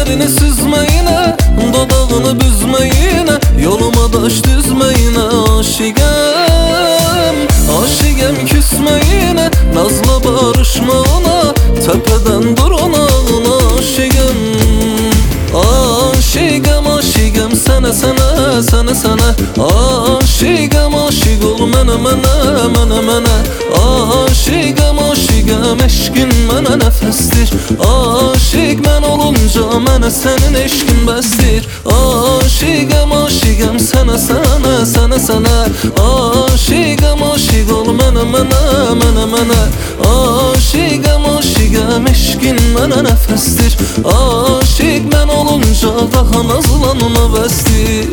elini süzmeyine, dodağını büzmeyine, yoluma taş düzmeyine aşigem. Aşigem küsmeyine, nazla barışmağına, tepeden durunağına aşigem. Aşigem aşigem sene sene sene sene, aşigem aşig ol mene mene mene mene. Aşigem aşigem eşkin mene nefestir, aşig men olunca mene senin eşkin bestir. Aşigem aşigem sene sene sene sene, aşigem aşig ol mene mene mene mene. Aşigem aşigem eşkin mene nefestir, aşig men olunca daha nazlanına bestir.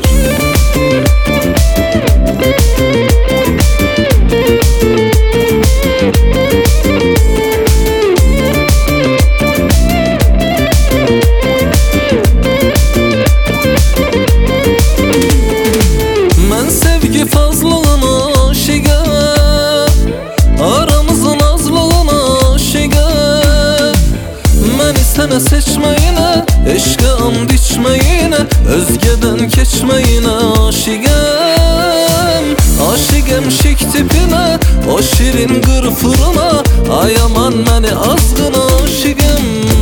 Men sevgi fazlalığına aşigem, aramızın azlığına aşigem. Məni sənə seçməyinə, eşqə and içməyinə, özgədən keçməyinə aşigəm. Aşigəm şik tipinə, o şirin qırfırına, ay aman məni azğına aşigəm.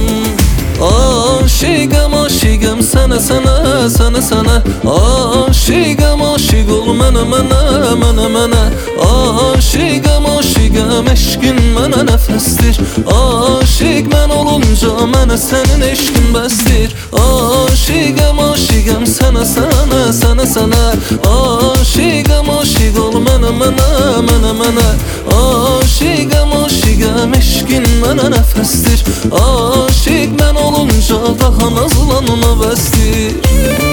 Aşigəm aşigəm sənə sənə sənə sənə, aşigəm aşig ol mənə mənə mənə mənə. Aşigəm aşigəm eşqin mənə nəfəsdir, aşig mən olunca mənə sənin eşqin bəsdir. Aşigəm aşigəm sənə sənə sənə sənə, aşigəm aşig ol mənə mənə mənə mənə. Aşigəm aşigəm eşqin mənə nəfəsdir, aşig mən olunca daha nazlanına bəstir.